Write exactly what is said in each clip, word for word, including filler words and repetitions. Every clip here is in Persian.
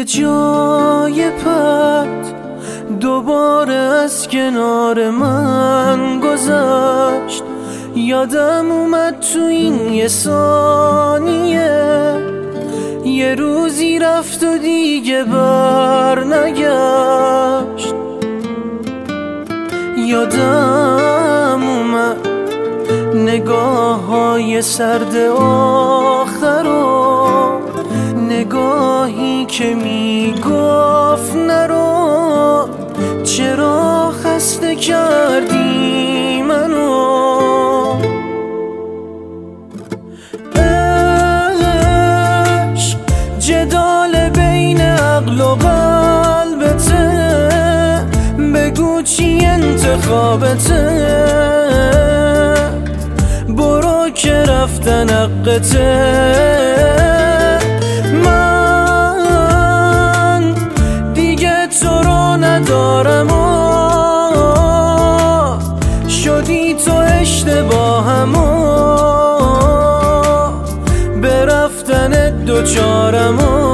جای پت دوباره از کنار من گذشت. یادم اومد تو این یه ثانیه یه روزی رفت و دیگه بر نگشت. یادم اومد نگاه های سرد آخرا، نگاهی که میگفت نرو، چرا خسته کردی منو. عشق جدال بین عقل و قلبته، بگو چی انتخابته، برو که رفتن حقته. من دیگه تو رو ندارم و شدی تو اشتباهم و به رفتن دوچارم و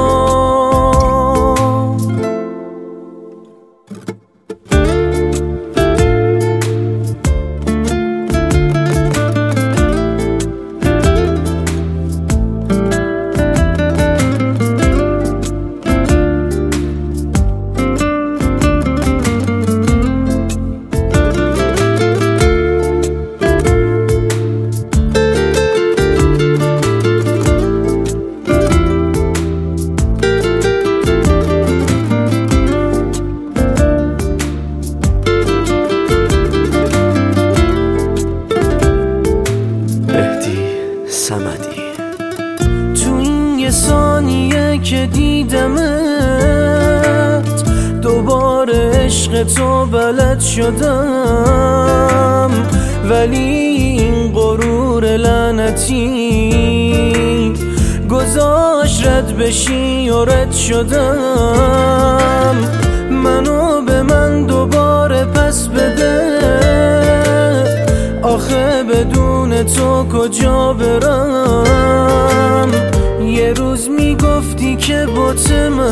تو این یه ثانیه که دیدمت دوباره عشق تو بلد شدم، ولی این غرور لعنتی گذاشت رد بشی و رد شدم. منو به من دوباره پس بده، آخه بدون تو کجا برم. یه روز میگفتی که بت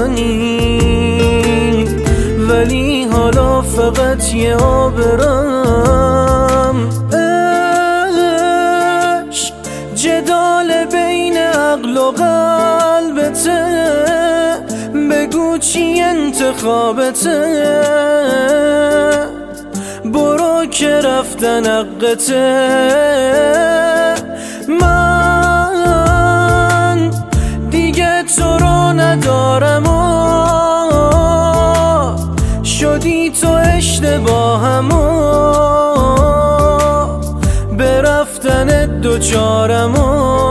منی، ولی حالا فقط یه آبرم. عشق جدال بین عقل و قلبته، بگو چی انتخابته، برو که رفتن حقته. من دیگه تو رو ندارم و شدی تو اشتباهم و به رفتن دوچارم و